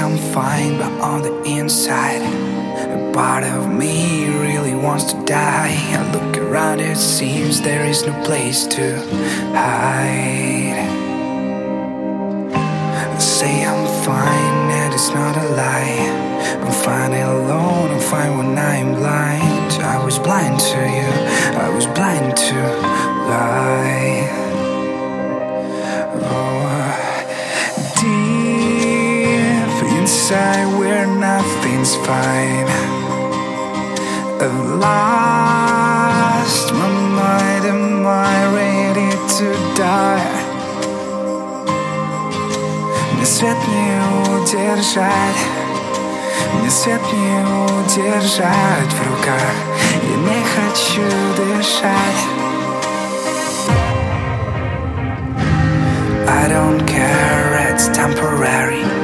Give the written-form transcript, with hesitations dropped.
I'm fine, but on the inside a part of me really wants to die. I look around, it seems there is no place to hide. I say I'm fine and it's not a lie. I'm fine alone, I'm fine when I'm blind. I was blind to you, I was blind to lie. Deep inside where nothing's fine, I've lost my mind. Am I ready to die? Мне свет не удержать, мне свет не удержать в руках. Я не хочу дышать. I don't care, it's temporary.